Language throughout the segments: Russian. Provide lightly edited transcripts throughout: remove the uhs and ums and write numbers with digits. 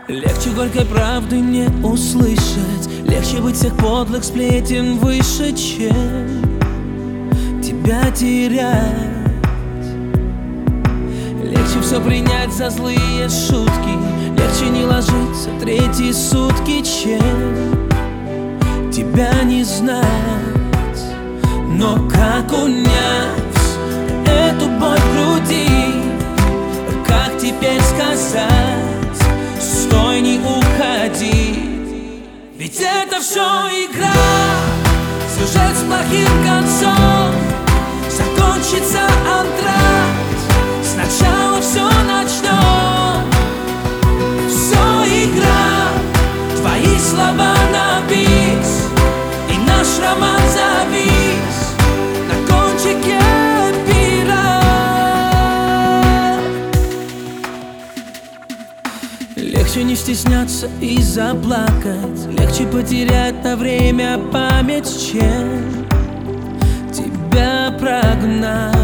Легче горькой правды не услышать, легче быть всех подлых сплетен выше, чем тебя терять. Легче все принять за злые шутки, легче не ложиться третьи сутки, чем тебя не знать. Но как унять эту боль в груди? Как теперь сказать: стой, не уходи? Ведь это все игра, сюжет с плохим концом. Закончится антракт, сначала все начнем. Все игра, твои слова на бис, и наш роман завис на кончике пера. Легче не стесняться и заплакать, легче потерять на время память, чем тебя прогнать.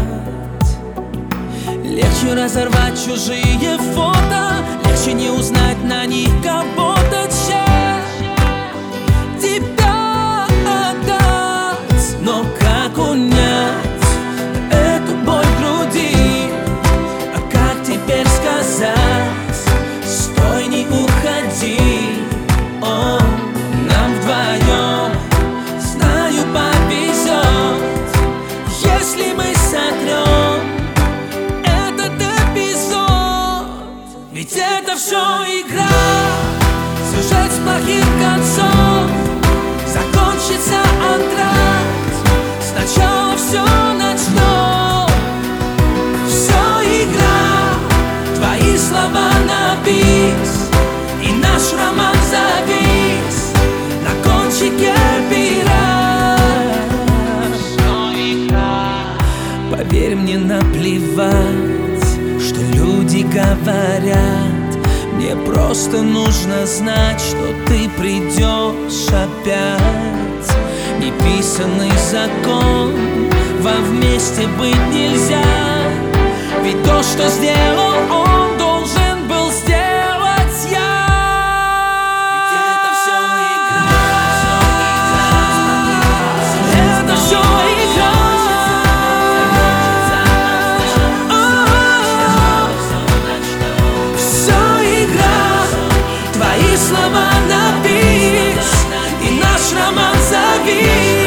Легче разорвать чужие фото, легче не узнать на них кого-то, чем тебя отдать. Но как унять эту боль в груди? А как теперь сказать: стой, не уходи? О, нам вдвоем, знаю, повезет, если мы сотрем этот эпизод. Ведь это все игра, сюжет с плохим концом. Закончится антракт, сначала все начнем. Все игра, твои слова на бис, и наш роман завис на кончике пера. Все игра. Поверь мне, наплевать, что люди говорят. Мне просто нужно знать, что ты придешь опять. Неписанный закон, вам вместе быть нельзя. Ведь то, что сделал он, должен был сделать я. Ведь это все игра, это все игра. Все игра, твои слова на бис, и наш роман завис